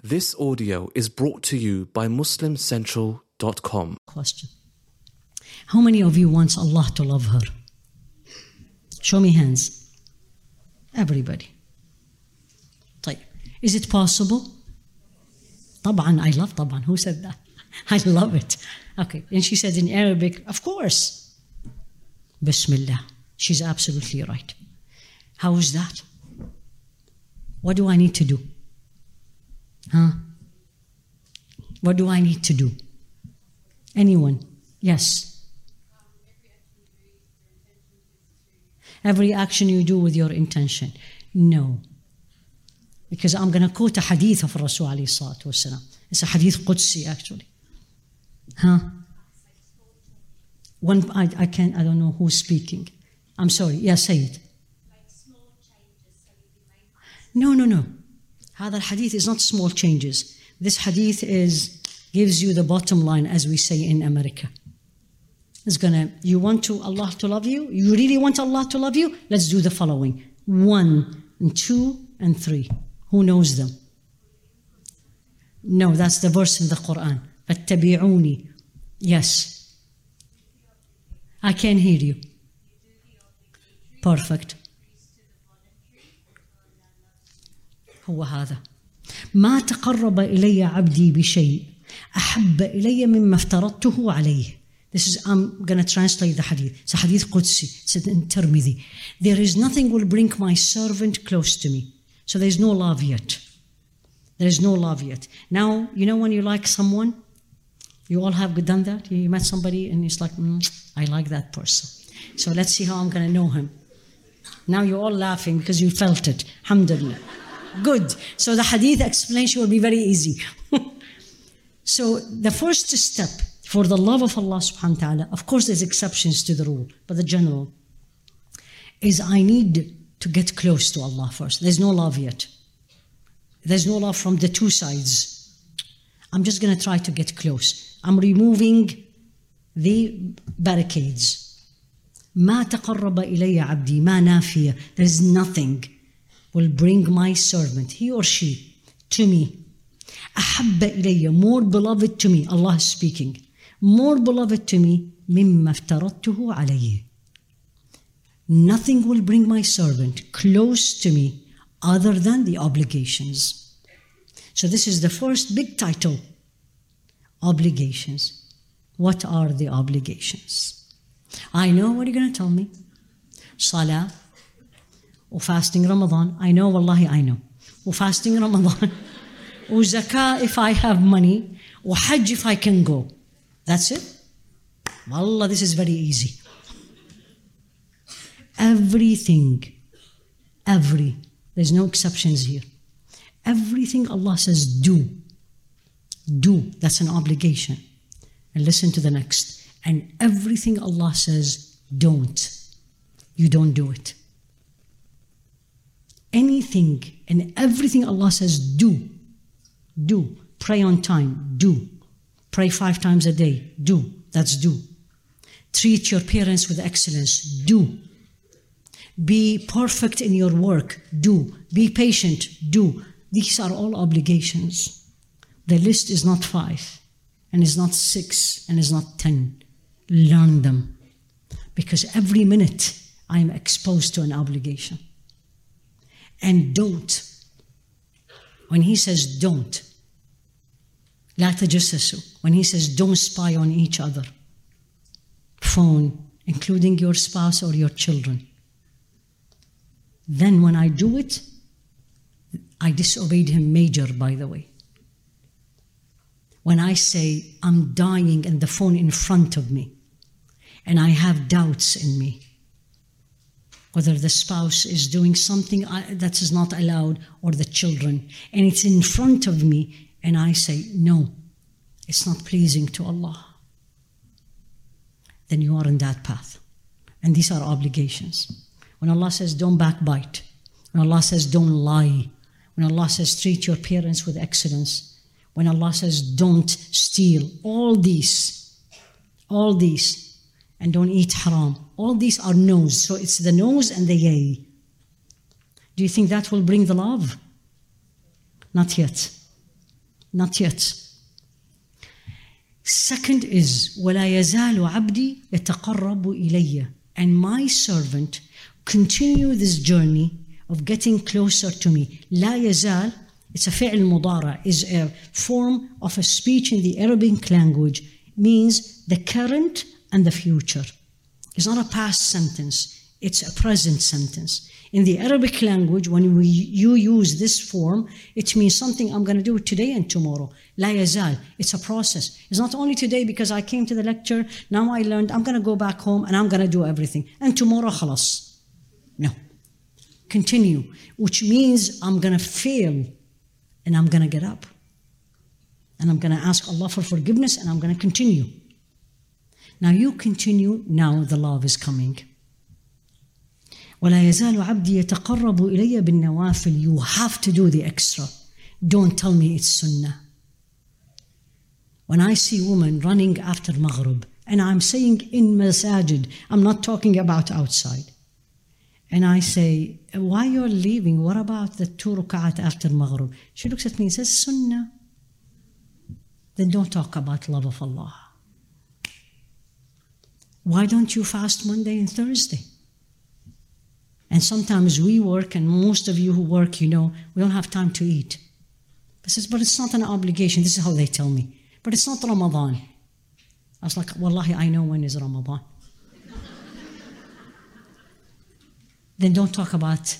This audio is brought to you by MuslimCentral.com. Question. How many of you wants Allah to love her? Show me hands. Everybody. طيب. Is it possible? طبعا, I love طبعا. Who said that? I love it. Okay. And she said in Arabic, of course. Bismillah. She's absolutely right. How is that? What do I need to do? Huh? What do I need to do? Anyone? Yes. Every action you do with your intention. No. Because I'm going to quote a hadith of Rasul alayhi salatu wasalam. It's a hadith Qudsi actually. Huh? I don't know who's speaking. I'm sorry. Yeah, say it. No. هذا الحديث is not small changes. This hadith gives you the bottom line, as we say in America. You want Allah to love you? You really want Allah to love you? Let's do the following. 1 and 2 and 3. Who knows them? No, that's the verse in the Quran. فَاتَّبِعُونِي. Yes. I can't hear you. Perfect. هو هذا ما تقرب إلي عبدي بشيء أحب إلي مما افترضته عليه. I'm going to translate the hadith. It's a hadith Qudsi. It's in Tirmidhi. There is nothing will bring my servant close to me. So there is no love yet. There is no love yet. Now, you know when you like someone, you all have done that. You met somebody and it's like, I like that person. So let's see how I'm going to know him. Now you're all laughing because you felt it. Alhamdulillah. Good. So the hadith explanation will be very easy. So the first step for the love of Allah subhanahu wa ta'ala, of course there's exceptions to the rule, but the general is I need to get close to Allah first. There's no love yet. There's no love from the two sides. I'm just going to try to get close. I'm removing the barricades. ما تقرب إلي عبدي ما نافية. There's nothing will bring my servant, he or she, to me. أحب إلي, more beloved to me. Allah is speaking. More beloved to me مما افترضته عليه. Nothing will bring my servant close to me other than the obligations. So this is the first big title. Obligations. What are the obligations? I know what you're going to tell me. Salah. Fasting Ramadan, I know, wallahi, I know. Fasting Ramadan, zakah if I have money, hajj if I can go. That's it. Wallah, this is very easy. Everything, there's no exceptions here. Everything Allah says do, that's an obligation. And listen to the next. And everything Allah says don't, you don't do it. Anything and everything Allah says do. Pray on time, do. Pray 5 times a day, do. That's do. Treat your parents with excellence, do. Be perfect in your work, do. Be patient, do. These are all obligations. The list is not 5, and is not 6, and is not 10. Learn them. Because every minute I am exposed to an obligation. And don't. When he says don't, لا تجسسوا. When he says don't spy on each other, phone, including your spouse or your children. Then when I do it, I disobeyed him major, by the way. When I say I'm dying and the phone in front of me, and I have doubts in me, whether the spouse is doing something that is not allowed or the children, and it's in front of me, and I say, no, it's not pleasing to Allah, then you are in that path. And these are obligations. When Allah says, don't backbite, when Allah says, don't lie, when Allah says, treat your parents with excellence, when Allah says, don't steal, all these, and don't eat haram. All these are no's. So it's the no's and the yay. Do you think that will bring the love? Not yet. Not yet. Second is وَلَا يَزَالُ عَبْدِي يَتَقَرَّبُ إِلَيَّ. And my servant continue this journey of getting closer to me. لا يزال, it's a فعل مضارع, is a form of a speech in the Arabic language, means the current and the future. It's not a past sentence, it's a present sentence. In the Arabic language, when you use this form, it means something I'm going to do today and tomorrow. لا يزال, it's a process. It's not only today because I came to the lecture, now I learned, I'm going to go back home and I'm going to do everything. And tomorrow, خلاص. No. Continue, which means I'm going to fail and I'm going to get up. And I'm going to ask Allah for forgiveness and I'm going to continue. Now you continue, now the love is coming. وَلَا يَزَالُ عَبْدِي يَتَقَرَّبُ إِلَيَّ بِالنَّوَافِلِ. You have to do the extra. Don't tell me it's sunnah. When I see women running after Maghrib, and I'm saying in masajid, I'm not talking about outside. And I say, why you're leaving? What about the 2 rak'at after Maghrib? She looks at me and says, sunnah. Then don't talk about love of Allah. Why don't you fast Monday and Thursday? And sometimes we work, and most of you who work, you know, we don't have time to eat. But it's not an obligation. This is how they tell me. But it's not Ramadan. I was like, Wallahi, I know when is Ramadan. Then don't talk about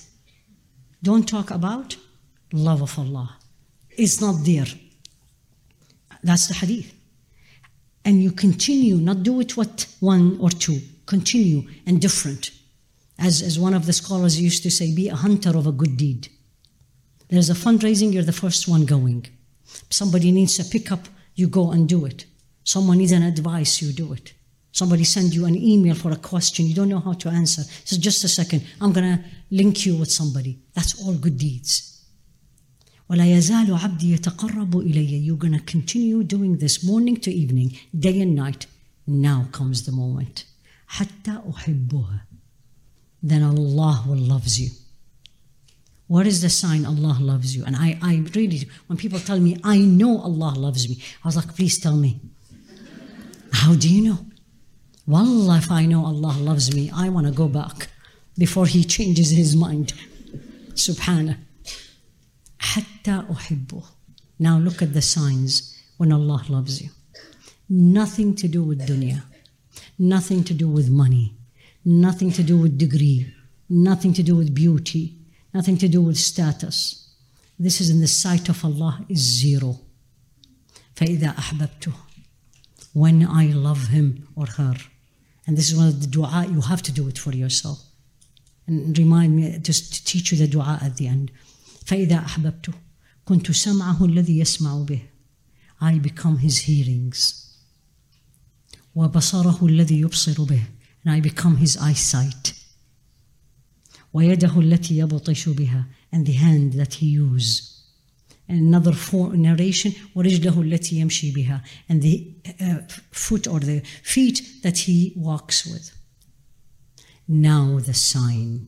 love of Allah. It's not there. That's the hadith. And you continue, not do it what 1 or 2. Continue and different. As one of the scholars used to say, be a hunter of a good deed. There's a fundraising, you're the first one going. Somebody needs a pickup, you go and do it. Someone needs an advice, you do it. Somebody sends you an email for a question, you don't know how to answer. So just a second, I'm going to link you with somebody. That's all good deeds. وَلَا يَزَالُ عَبْدِي يَتَقَرَّبُ إِلَيَّ. You're going to continue doing this morning to evening, day and night. Now comes the moment. حَتَّى أُحِبُّهَا. Then Allah will loves you. What is the sign Allah loves you? And I really, when people tell me, I know Allah loves me, I was like, please tell me. How do you know? Wallah, if I know Allah loves me, I want to go back before He changes His mind. Subhanah. Hatta uhibbuh. Now look at the signs when Allah loves you. Nothing to do with dunya. Nothing to do with money. Nothing to do with degree, nothing to do with beauty, nothing to do with status. This is in the sight of Allah is zero. فَإِذَا أَحْبَبْتُهُ. When I love him or her. And this is one of the dua, you have to do it for yourself. And remind me just to teach you the dua at the end. فَإِذَا أَحْبَبْتُهُ كُنْتُ سَمْعَهُ الَّذِي يَسْمَعُ بِهِ. I become his hearings. وَبَصَرَهُ الَّذِي يُبْصِرُ بِهِ. And I become his eyesight. وَيَدَهُ الَّتِي يَبْطِشُ بِهَا. And the hand that he uses. And another narration, وَرِجْلَهُ الَّتِي يَمْشِي بِهَا. And the foot or the feet that he walks with. Now the sign.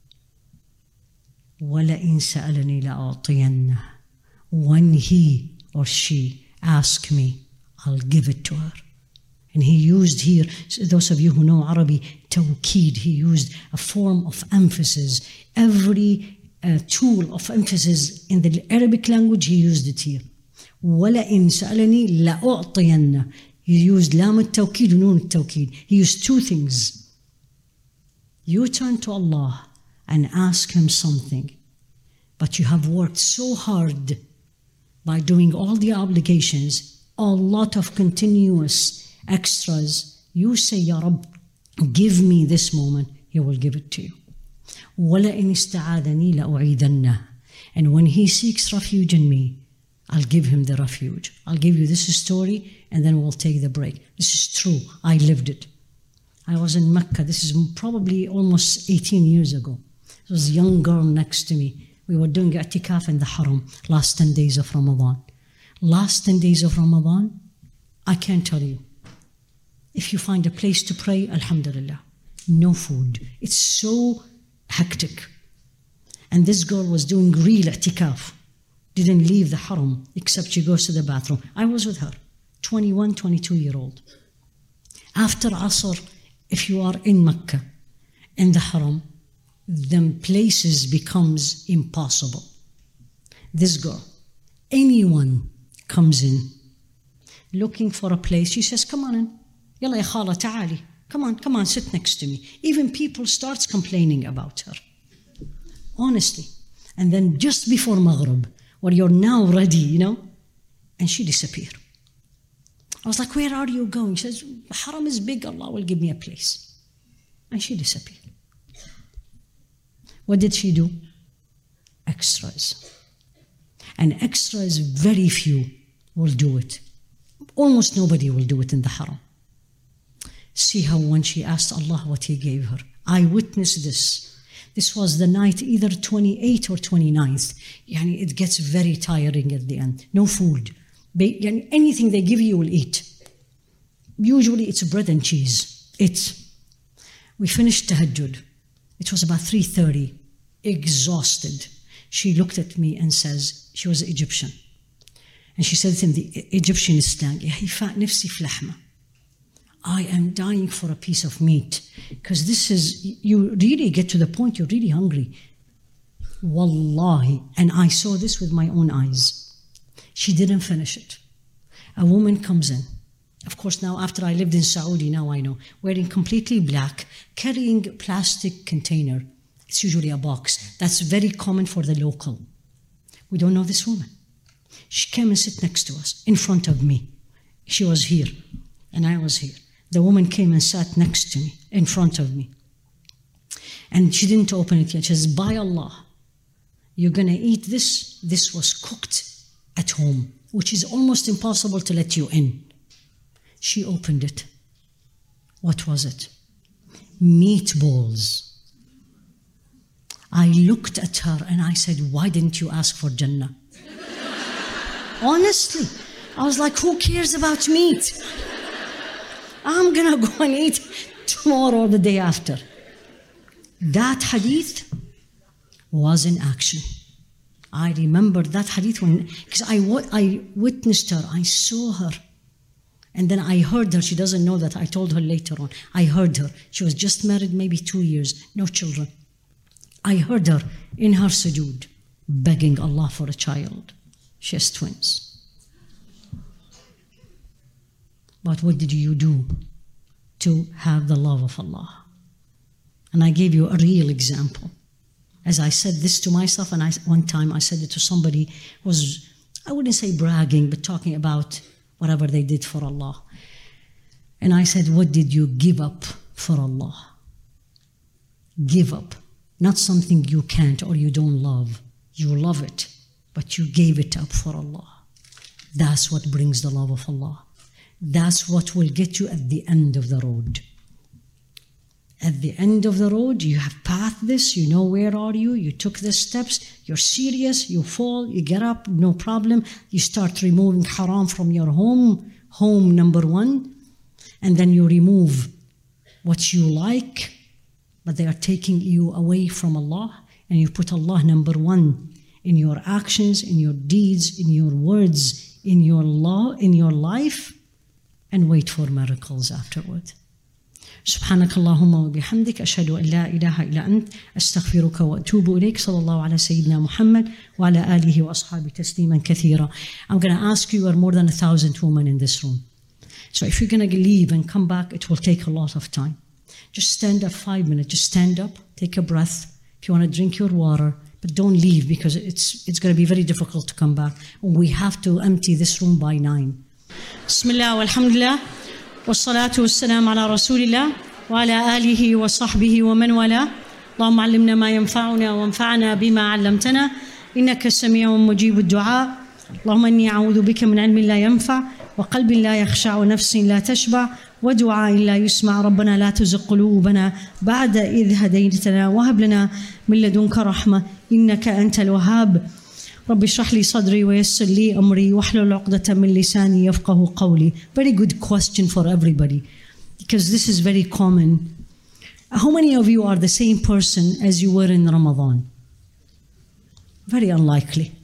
وَلَئِنْ سَأَلَنِي لَأَعْطِيَنَّهُ. When he or she asks me, I'll give it to her. And he used here, those of you who know Arabic, tawqeed, he used a form of emphasis. Every tool of emphasis in the Arabic language, he used it here. وَلَئِنْ سَأَلَنِي لَأُعْطِيَنَّ. He used lam al-tawqeed and nun al-tawqeed. He used 2 things. You turn to Allah and ask him something, but you have worked so hard by doing all the obligations, a lot of continuous extras. You say, Ya Rabb, give me this moment, he will give it to you. وَلَئِنِ اسْتَعَاذَنِي لَأُعِيذَنَّهُ. And when he seeks refuge in me, I'll give him the refuge. I'll give you this story and then we'll take the break. This is true. I lived it. I was in Mecca. This is probably almost 18 years ago. There was a young girl next to me. We were doing i'tikaf in the haram, last 10 days of Ramadan. Last 10 days of Ramadan, I can't tell you. If you find a place to pray, alhamdulillah. No food. It's so hectic. And this girl was doing real i'tikaf. didn't leave the haram except she goes to the bathroom. I was with her, 21, 22-year-old. After Asr, if you are in Mecca, in the haram, then places becomes impossible. This girl, anyone comes in looking for a place, she says, come on in. Yalla ya khala ta'ali. Come on, sit next to me. Even people starts complaining about her. Honestly. And then just before Maghrib, where you're now ready, and she disappeared. I was like, where are you going? She says, haram is big, Allah will give me a place. And she disappeared. What did she do? Extras. And extras, very few will do it. Almost nobody will do it in the haram. See how when she asked Allah what He gave her. I witnessed this. This was the night, either 28th or 29th. It gets very tiring at the end. No food. Anything they give you will eat. Usually it's bread and cheese. We finished tahajjud. It was about 3:30. Exhausted. She looked at me and says, she was Egyptian. And she said in the Egyptian slang, I am dying for a piece of meat. Because you really get to the point, you're really hungry. Wallahi. And I saw this with my own eyes. She didn't finish it. A woman comes in. Of course, now after I lived in Saudi, now I know. Wearing completely black, carrying a plastic container. It's usually a box. That's very common for the local. We don't know this woman. She came and sat next to us, in front of me. She was here, and I was here. The woman came and sat next to me, in front of me. And she didn't open it yet. She says, by Allah, you're going to eat this. This was cooked at home, which is almost impossible to let you in. She opened it. What was it? Meatballs. I looked at her and I said, why didn't you ask for Jannah? Honestly, I was like, who cares about meat? I'm going to go and eat tomorrow or the day after. That hadith was in action. I remember that hadith because I witnessed her, I saw her. And then I heard her, she doesn't know that, I told her later on. I heard her, she was just married maybe 2 years, no children. I heard her in her sujood, begging Allah for a child. She has twins. But what did you do to have the love of Allah? And I gave you a real example. As I said this to myself, and one time I said it to somebody who was, I wouldn't say bragging, but talking about whatever they did for Allah. And I said, what did you give up for Allah? Give up. Not something you can't or you don't love. You love it, but you gave it up for Allah. That's what brings the love of Allah. That's what will get you at the end of the road. At the end of the road, you have passed this, you know where are you, you took the steps, you're serious, you fall, you get up, no problem. You start removing haram from your home number one, and then you remove what you like, but they are taking you away from Allah, and you put Allah number one in your actions, in your deeds, in your words, in your law, in your life, and wait for miracles afterward. سبحانك اللهم وبحمدك أشهد أن لا إله إلا أنت أستغفرك وأتوب إليك صلى الله على سيدنا محمد وعلى آله وأصحابه تسليما كثيرا. I'm going to ask you, are more than 1,000 women in this room. So if you're going to leave and come back, it will take a lot of time. Just stand up 5 minutes. Just stand up, take a breath. If you want to drink your water, but don't leave because it's going to be very difficult to come back. We have to empty this room by 9. Bismillah walhamdulillah. والصلاة والسلام على رسول الله وعلى آله وصحبه ومن والاه. اللهم علمنا ما ينفعنا وانفعنا بما علمتنا إنك سميع مجيب الدعاء. اللهم إني أعوذ بك من علم لا ينفع وقلب لا يخشع ونفس لا تشبع ودعاء لا يسمع. ربنا لا تزغ قلوبنا بعد إذ هديتنا وهب لنا من لدنك رحمة إنك أنت الوهاب. رب اشرح لي صدري ويسر لي أمري واحلل عقدة من لساني يفقه قولي. Very good question for everybody, because this is very common. How many of you are the same person as you were in Ramadan? Very unlikely.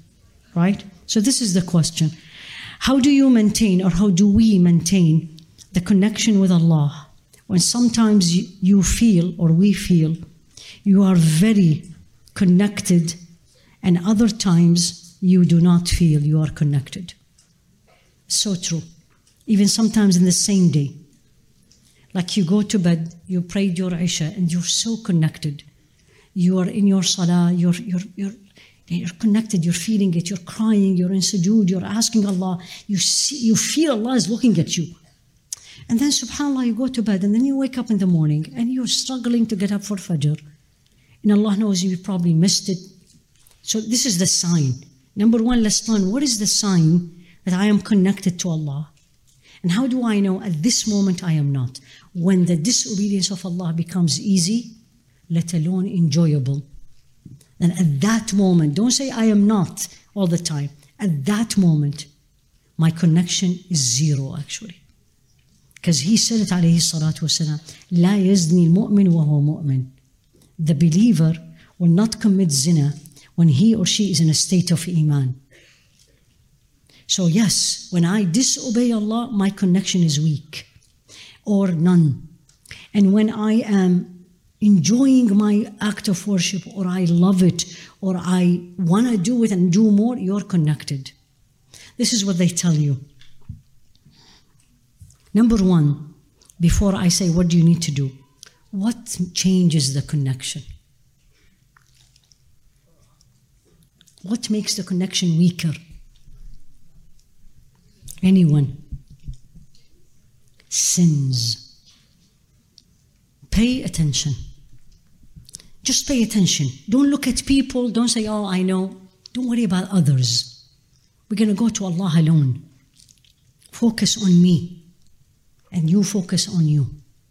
right? So this is the question. How do you maintain, or how do we maintain the connection with Allah when sometimes you feel, or we feel, you are very connected, and other times you do not feel you are connected? So true. Even sometimes in the same day. Like you go to bed, you prayed your Isha, and you're so connected. You are in your salah, you're connected, you're feeling it, you're crying, you're in sujood, you're asking Allah, you feel Allah is looking at you. And then subhanAllah, you go to bed, and then you wake up in the morning, and you're struggling to get up for Fajr. And Allah knows you probably missed it. So this is the sign. Number one, let's learn what is the sign that I am connected to Allah. And how do I know at this moment I am not? When the disobedience of Allah becomes easy, let alone enjoyable. And at that moment, don't say I am not all the time. At that moment, my connection is zero actually. Because he said it alayhi salatu wasalam, لا يزني المؤمن وهو مؤمن. The believer will not commit zina when he or she is in a state of iman. So yes, when I disobey Allah, my connection is weak or none. And when I am enjoying my act of worship, or I love it, or I want to do it and do more, you're connected. This is what they tell you. Number one, before I say what do you need to do, what changes the connection? What makes the connection weaker? Anyone? Sins. Pay attention. Just pay attention. Don't look at people. Don't say, oh, I know. Don't worry about others. We're going to go to Allah alone. Focus on me. And you focus on you.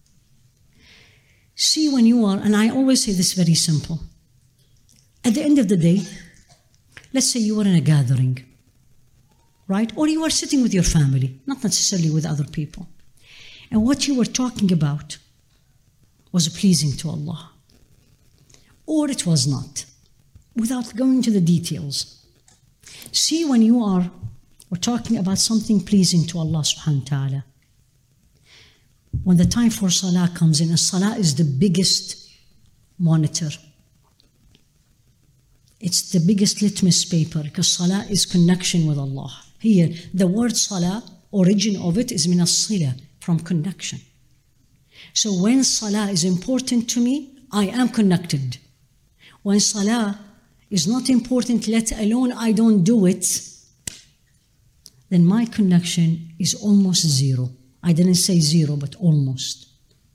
See when you are, and I always say this very simple. At the end of the day, let's say you were in a gathering, right? Or you were sitting with your family, not necessarily with other people. And what you were talking about was pleasing to Allah. Or it was not, without going into the details. See when we're talking about something pleasing to Allah subhanahu wa ta'ala. When the time for salah comes in, and salah is the biggest monitor. It's the biggest litmus paper, because salah is connection with Allah. Here, the word salah, origin of it is min as-sila, from connection. So when salah is important to me, I am connected. When salah is not important, let alone I don't do it, then my connection is almost zero. I didn't say zero, but almost.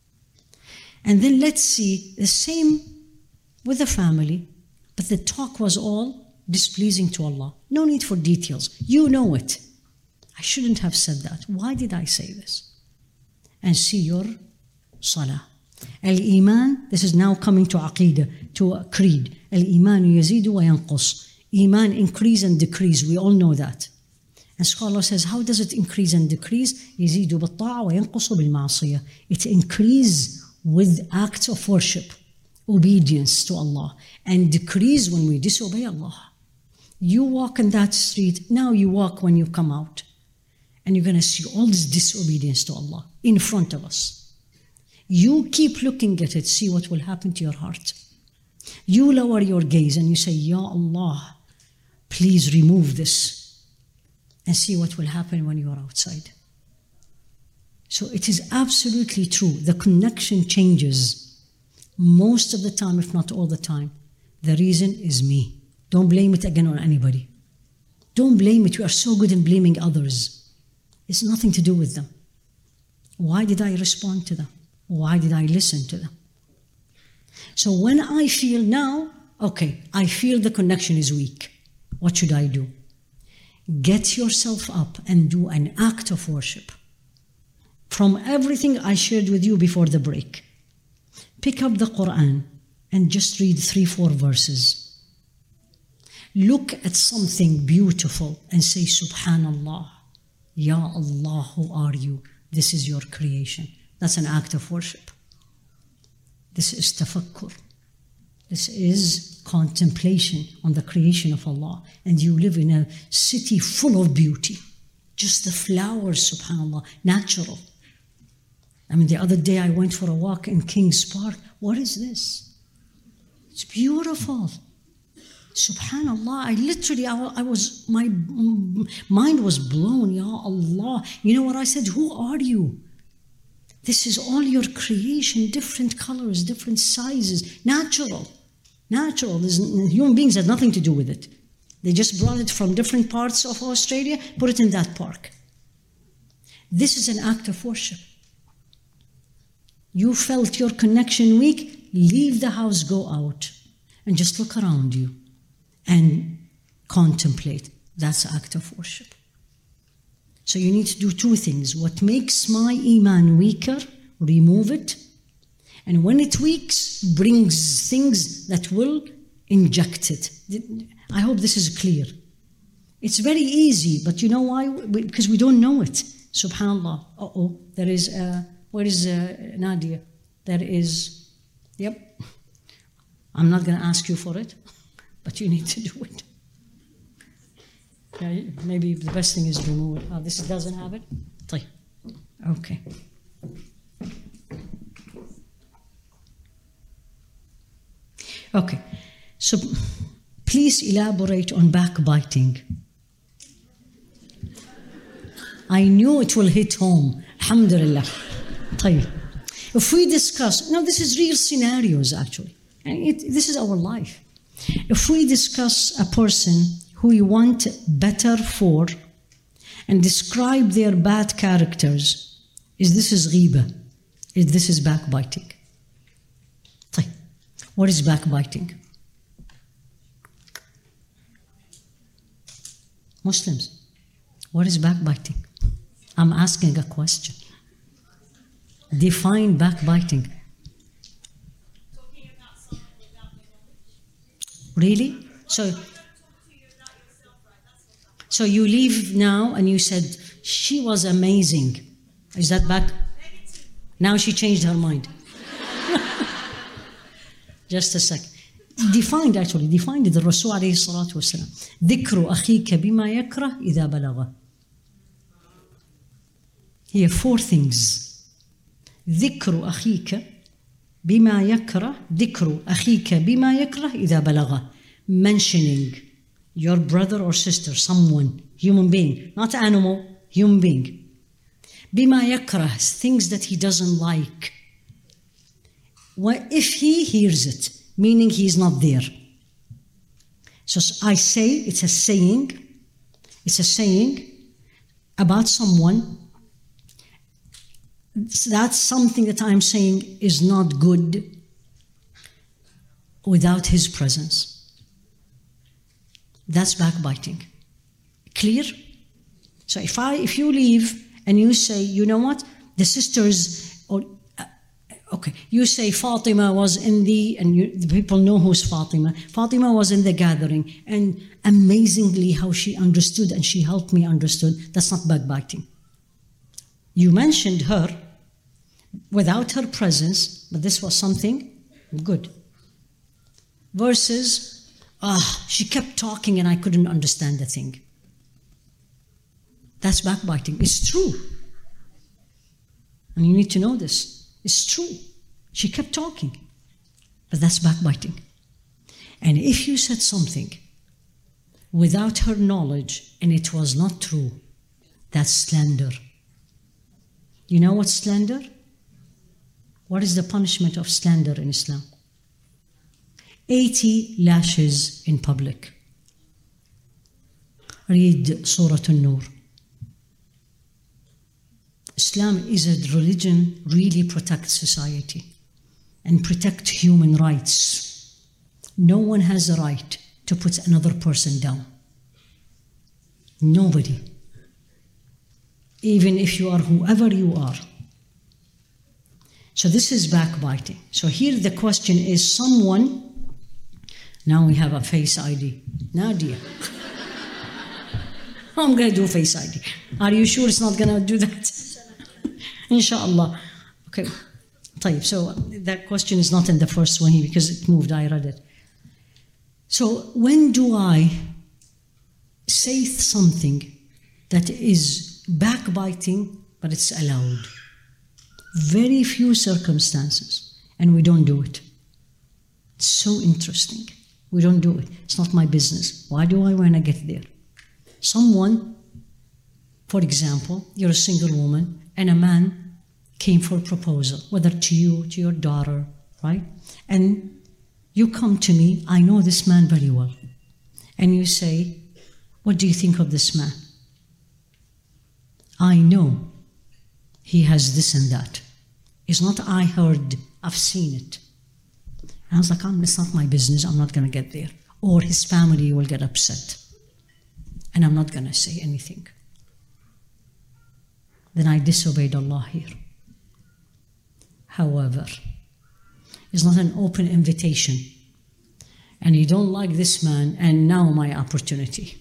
And then let's see the same with the family, but the talk was all displeasing to Allah. No need for details. You know it. I shouldn't have said that. Why did I say this? And see your salah. Al-Iman, this is now coming to Aqidah, to a creed. Al-Iman yazidu wa yanqus. Iman increase and decrease. We all know that. And scholar says, how does it increase and decrease? يزيد بالطاعة وينقص بالمعصية. It increase with acts of worship, obedience to Allah, and decrease when we disobey Allah. You walk in that street, now you walk when you come out, and you're going to see all this disobedience to Allah in front of us. You keep looking at it, see what will happen to your heart. You lower your gaze and you say, Ya Allah, please remove this. And see what will happen when you are outside. So it is absolutely true. The connection changes most of the time, if not all the time. The reason is me. Don't blame it again on anybody. Don't blame it. We are so good in blaming others. It's nothing to do with them. Why did I respond to them? Why did I listen to them? So when I feel now, okay, I feel the connection is weak. What should I do? Get yourself up and do an act of worship. From everything I shared with you before the break, pick up the Quran and just read 3-4 verses. Look at something beautiful and say, Subhanallah, Ya Allah, who are you? This is your creation. That's an act of worship. This is tafakkur. This is contemplation on the creation of Allah. And you live in a city full of beauty. Just the flowers, subhanAllah, natural. I mean, the other day I went for a walk in King's Park. What is this? It's beautiful. Subhanallah, my mind was blown, Ya Allah. You know what I said? Who are you? This is all your creation, different colors, different sizes, natural. Human beings had nothing to do with it. They just brought it from different parts of Australia, put it in that park. This is an act of worship. You felt your connection weak, leave the house, go out, and just look around you and contemplate. That's an act of worship. So you need to do two things. What makes my iman weaker, remove it. And when it weaks, brings things that will inject it. I hope this is clear. It's very easy, but you know why? Because we don't know it. SubhanAllah. There is, where is Nadia? There is, yep. I'm not going to ask you for it, but you need to do it. Yeah, maybe the best thing is to remove it. This doesn't have it? Okay. Okay, so please elaborate on backbiting. I knew it will hit home. Alhamdulillah. If we discuss, now this is real scenarios actually. This is our life. If we discuss a person who we want better for and describe their bad characters, this is ghiba? This is backbiting? What is backbiting? Muslims, what is backbiting? I'm asking a question. Define backbiting. Really? So you leave now and you said, she was amazing. Is that back? Now she changed her mind. Just a second. Defined the Rasul alayhi salatu wasalam. ذكر أخيك بما يكره إذا بلغ. Here, 4 things. ذكر أخيك بما يكره إذا بلغ. Mentioning your brother or sister, someone, human being, not animal, human being. بما يكره, things that he doesn't like. If he hears it, meaning he's not there. So I say, it's a saying about someone. That's something that I'm saying is not good without his presence. That's backbiting. Clear? So if you leave and you say, you know what, the sisters, you say Fatima was in the people know who's Fatima. Fatima was in the gathering, and amazingly how she understood and she helped me understood. That's not backbiting. You mentioned her without her presence, but this was something good. Versus, she kept talking and I couldn't understand the thing. That's backbiting. It's true. And you need to know this. It's true. She kept talking. But that's backbiting. And if you said something without her knowledge and it was not true, that's slander. You know what's slander? What is the punishment of slander in Islam? 80 lashes in public. Read Surah An-Nur. Islam is a religion really protects society and protect human rights. No one has the right to put another person down. Nobody. Even if you are whoever you are. So this is backbiting. So here the question is someone, now we have a face ID. Nadia. I'm going to do face ID. Are you sure it's not going to do that? Inshallah. Okay. طيب, so that question is not in the first one here because it moved, I read it. So when do I say something that is backbiting, but it's allowed? Very few circumstances, and we don't do it. It's so interesting. We don't do it. It's not my business. Why do I want to get there? Someone, for example, you're a single woman, and a man came for a proposal, whether to you, to your daughter, right? And you come to me, I know this man very well. And you say, what do you think of this man? I know he has this and that. It's not I heard, I've seen it. And I was like, it's not my business, I'm not going to get there. Or his family will get upset. And I'm not going to say anything. Then I disobeyed Allah here. However, it's not an open invitation. And you don't like this man, and now my opportunity.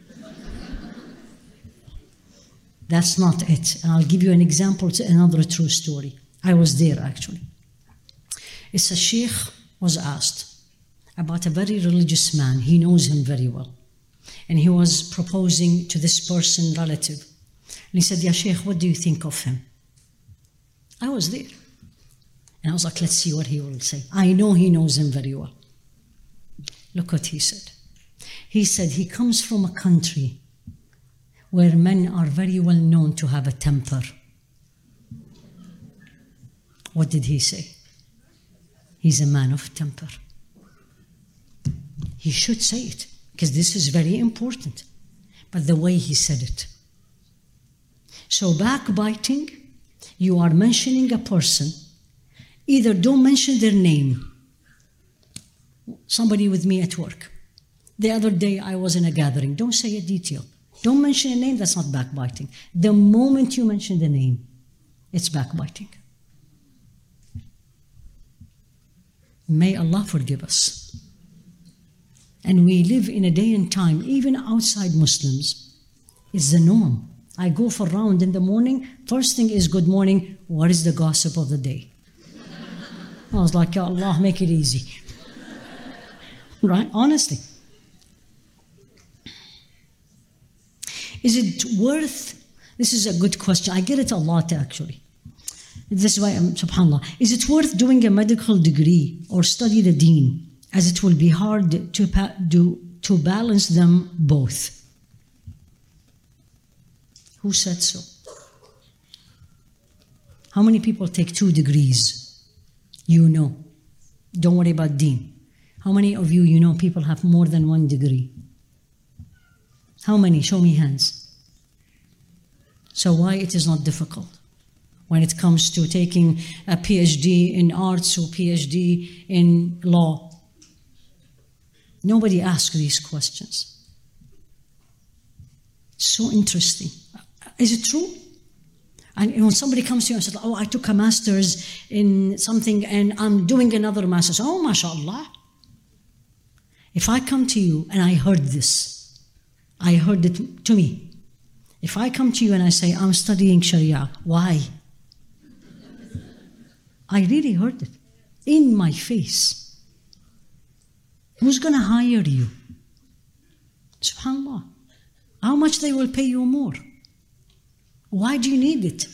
That's not it. And I'll give you an example to another true story. I was there actually. It's a sheikh was asked about a very religious man. He knows him very well. And he was proposing to this person, relative. And he said, Ya sheikh, what do you think of him? I was there. And I was like, let's see what he will say. I know he knows him very well. Look what he said. He said he comes from a country where men are very well known to have a temper. What did he say? He's a man of temper. He should say it, because this is very important. But the way he said it. So backbiting, you are mentioning a person. Either don't mention their name. Somebody with me at work. The other day I was in a gathering. Don't say a detail. Don't mention a name, that's not backbiting. The moment you mention the name, it's backbiting. May Allah forgive us. And we live in a day and time, even outside Muslims, it's the norm. I go for a round in the morning, first thing is good morning, what is the gossip of the day? I was like, Ya Allah, make it easy. Right? Honestly. Is it worth, this is a good question, I get it a lot actually. This is why, subhanAllah, is it worth doing a medical degree or study the deen, as it will be hard to balance them both? Who said so? How many people take 2 degrees? You know. Don't worry about deen. How many of you know people have more than 1 degree? How many? Show me hands. So why it is not difficult when it comes to taking a PhD in arts or PhD in law? Nobody asks these questions. So interesting. Is it true? And when somebody comes to you and says, oh, I took a master's in something and I'm doing another master's. Oh, mashallah. If I come to you and I heard this, I heard it to me. If I come to you and I say, I'm studying Sharia, why? I really heard it in my face. Who's going to hire you? SubhanAllah. How much they will pay you more? Why do you need it?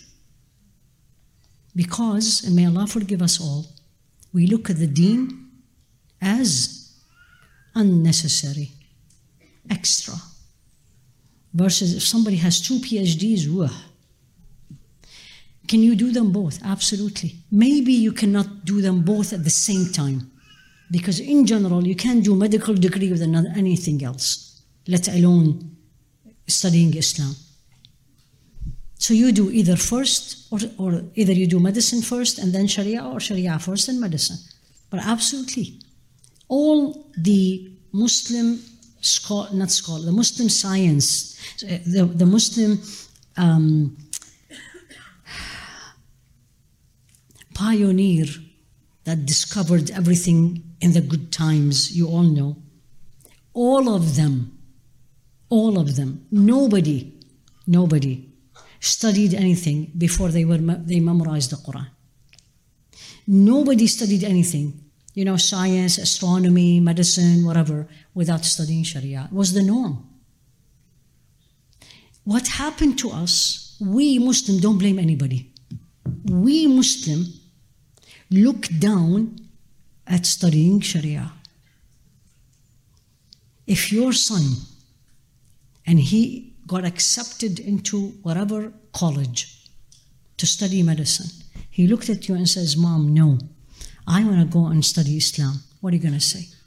Because, and may Allah forgive us all, we look at the deen as unnecessary, extra. Versus if somebody has 2 PhDs, can you do them both? Absolutely. Maybe you cannot do them both at the same time. Because in general, you can't do medical degree with anything else, let alone studying Islam. So you do either first, or either you do medicine first and then Sharia, or Sharia first and medicine. But absolutely, all the Muslim the Muslim science, the Muslim pioneer that discovered everything in the good times, you all know, all of them, nobody studied anything before they memorized the Quran. Nobody studied anything, science, astronomy, medicine, whatever, without studying Sharia. It was the norm. What happened to us, we Muslim don't blame anybody. We Muslim look down at studying Sharia. If your son, and he got accepted into whatever college to study medicine, he looked at you and says, Mom, no, I want to go and study Islam. What are you going to say?